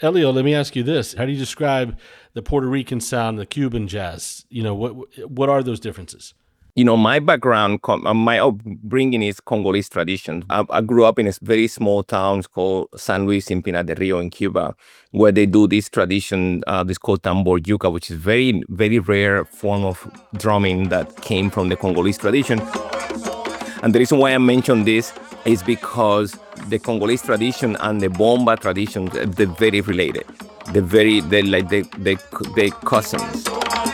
Elio, let me ask you this. How do you describe the Puerto Rican sound, the Cuban jazz? What are those differences? My background, my upbringing is Congolese tradition. I grew up in a very small town called San Luis in Pinar del Rio in Cuba, where they do this tradition, this called tambor yuca, which is very, very rare form of drumming that came from the Congolese tradition. And the reason why I mention this is because the Congolese tradition and the bomba tradition, they're very related. They're like they're cousins.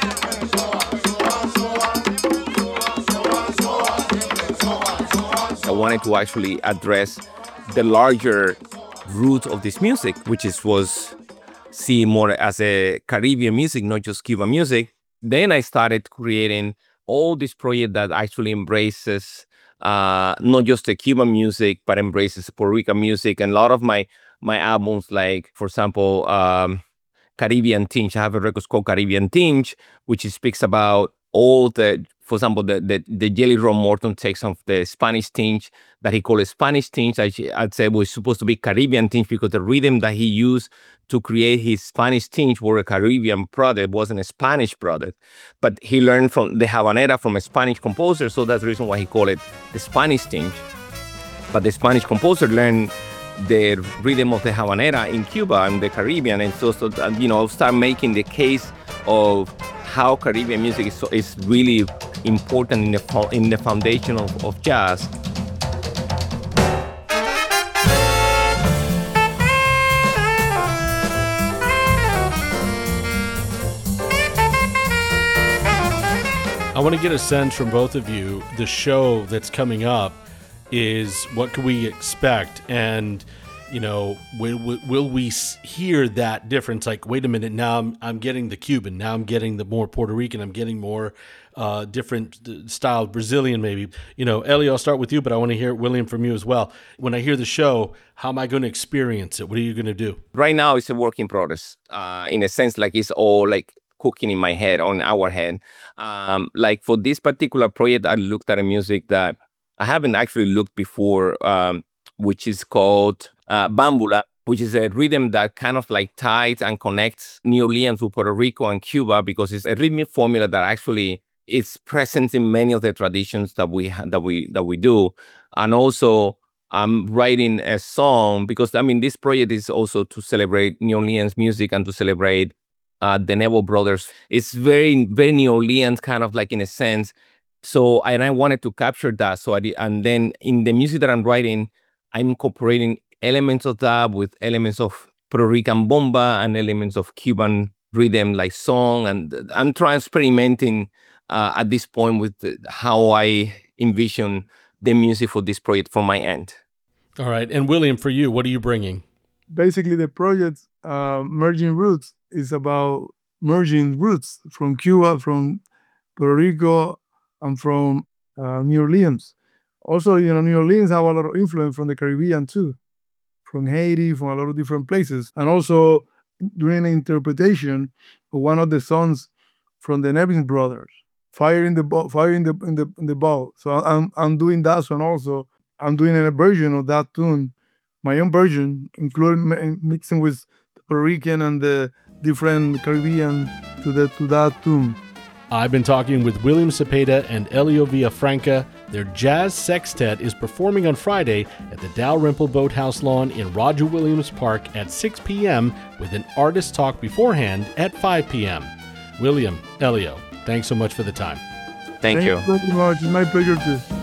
I wanted to actually address the larger root of this music, which was seen more as a Caribbean music, not just Cuban music. Then I started creating all this project that actually embraces not just the Cuban music, but embraces Puerto Rican music. And a lot of my albums, like, for example, Caribbean Tinge. I have a record called Caribbean Tinge, which speaks about all for example, the Jelly Roll Morton takes of the Spanish tinge that he called a Spanish tinge. I'd say was supposed to be Caribbean tinge because the rhythm that he used to create his Spanish tinge were a Caribbean product, wasn't a Spanish product. But he learned from the habanera from a Spanish composer, so that's the reason why he called it the Spanish tinge. But the Spanish composer learned the rhythm of the habanera in Cuba and the Caribbean, and so start making the case of how Caribbean music is really important in the foundation of jazz. I want to get a sense from both of you. The show that's coming up is what can we expect, and will we hear that difference? Like, wait a minute, now I'm getting the Cuban, now I'm getting the more Puerto Rican, I'm getting more different style, Brazilian maybe. Ellie, I'll start with you, but I want to hear William from you as well. When I hear the show, how am I going to experience it? What are you going to do? Right now, it's a work in progress. In a sense, like it's all like cooking in my head, on our head. Like for this particular project, I looked at a music that I haven't actually looked before, which is called Bambula, which is a rhythm that kind of like ties and connects New Orleans with Puerto Rico and Cuba, because it's a rhythmic formula that actually is present in many of the traditions that we do. And also, I'm writing a song because this project is also to celebrate New Orleans music and to celebrate the Neville brothers. It's very, very New Orleans kind of like in a sense. So, and I wanted to capture that. So and then in the music that I'm writing, I'm incorporating elements of that with elements of Puerto Rican bomba and elements of Cuban rhythm like song. And I'm experimenting at this point with how I envision the music for this project from my end. All right. And William, for you, what are you bringing? Basically, the project Merging Roots is about merging roots from Cuba, from Puerto Rico, and from New Orleans. Also, New Orleans have a lot of influence from the Caribbean too, from Haiti, from a lot of different places. And also doing an interpretation of one of the songs from the Nevins brothers, Fire in the Ball. So I'm doing that song also. I'm doing a version of that tune, my own version, including mixing with the Puerto Rican and the different Caribbean to that tune. I've been talking with William Cepeda and Elio Villafranca. Their jazz sextet is performing on Friday at the Dalrymple Boathouse Lawn in Roger Williams Park at 6 p.m. with an artist talk beforehand at 5 p.m. William, Elio, thanks so much for the time. Thank you very much. It's my pleasure too.